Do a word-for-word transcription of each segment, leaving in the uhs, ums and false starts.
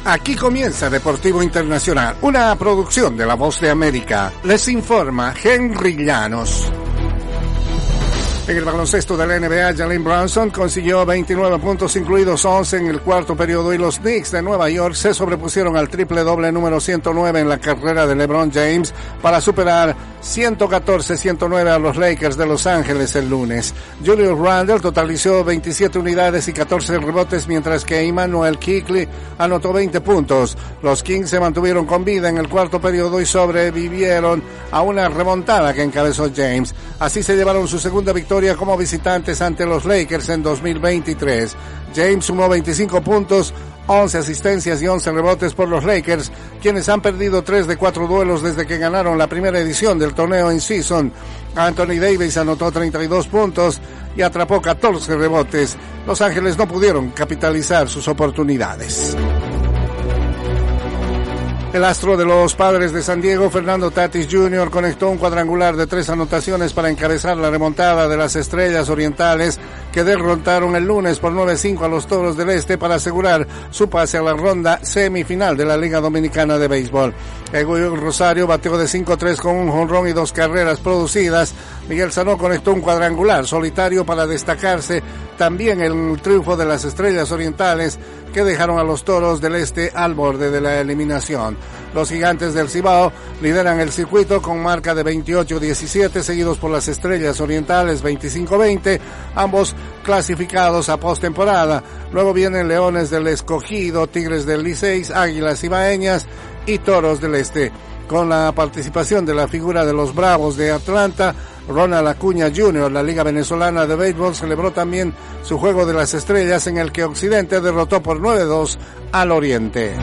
Aquí comienza Deportivo Internacional, una producción de La Voz de América. Les informa Henry Llanos. En el baloncesto de la N B A, Jalen Brunson consiguió veintinueve puntos, incluidos once en el cuarto periodo, y los Knicks de Nueva York se sobrepusieron al triple doble número ciento nueve en la carrera de LeBron James para superar ciento catorce a ciento nueve a los Lakers de Los Ángeles el lunes. Julius Randle totalizó veintisiete unidades y catorce rebotes, mientras que Emmanuel Quickley anotó veinte puntos. Los Kings se mantuvieron con vida en el cuarto periodo y sobrevivieron a una remontada que encabezó James. Así se llevaron su segunda victoria como visitantes ante los Lakers en dos mil veintitrés. James sumó veinticinco puntos, once asistencias y once rebotes por los Lakers, quienes han perdido tres de cuatro duelos desde que ganaron la primera edición del torneo in-season. Anthony Davis anotó treinta y dos puntos y atrapó catorce rebotes. Los Ángeles no pudieron capitalizar sus oportunidades. El astro de los Padres de San Diego, Fernando Tatis junior, conectó un cuadrangular de tres anotaciones para encabezar la remontada de las Estrellas Orientales, que derrotaron el lunes por nueve a cinco a los Toros del Este para asegurar su pase a la ronda semifinal de la Liga Dominicana de Béisbol. Eguy Rosario bateó de cinco a tres con un jonrón y dos carreras producidas. Miguel Sanó conectó un cuadrangular solitario para destacarse también el triunfo de las Estrellas Orientales, que dejaron a los Toros del Este al borde de la eliminación. Los Gigantes del Cibao lideran el circuito con marca de veintiocho a diecisiete, seguidos por las Estrellas Orientales veinticinco a veinte, ambos clasificados a postemporada. Luego vienen Leones del Escogido, Tigres del Licey, Águilas Ibaeñas y Toros del Este. Con la participación de la figura de los Bravos de Atlanta, Ronald Acuña junior, la Liga Venezolana de Béisbol celebró también su Juego de las Estrellas, en el que Occidente derrotó por nueve a dos al Oriente.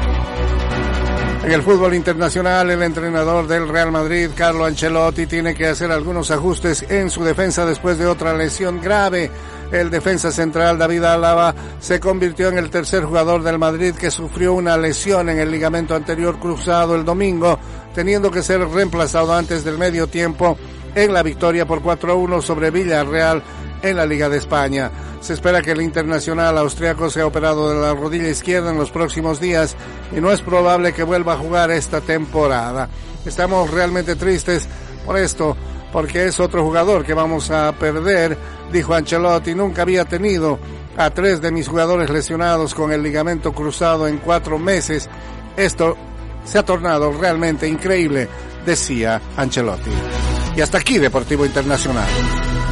En el fútbol internacional, el entrenador del Real Madrid, Carlo Ancelotti, tiene que hacer algunos ajustes en su defensa después de otra lesión grave. El defensa central David Álava se convirtió en el tercer jugador del Madrid que sufrió una lesión en el ligamento anterior cruzado el domingo, teniendo que ser reemplazado antes del medio tiempo en la victoria por cuatro a uno sobre Villarreal en la Liga de España. Se espera que el internacional austriaco sea operado de la rodilla izquierda en los próximos días y no es probable que vuelva a jugar esta temporada. Estamos realmente tristes por esto, porque es otro jugador que vamos a perder, dijo Ancelotti. Nunca había tenido a tres de mis jugadores lesionados con el ligamento cruzado en cuatro meses. Esto se ha tornado realmente increíble, decía Ancelotti. Y hasta aquí Deportivo Internacional.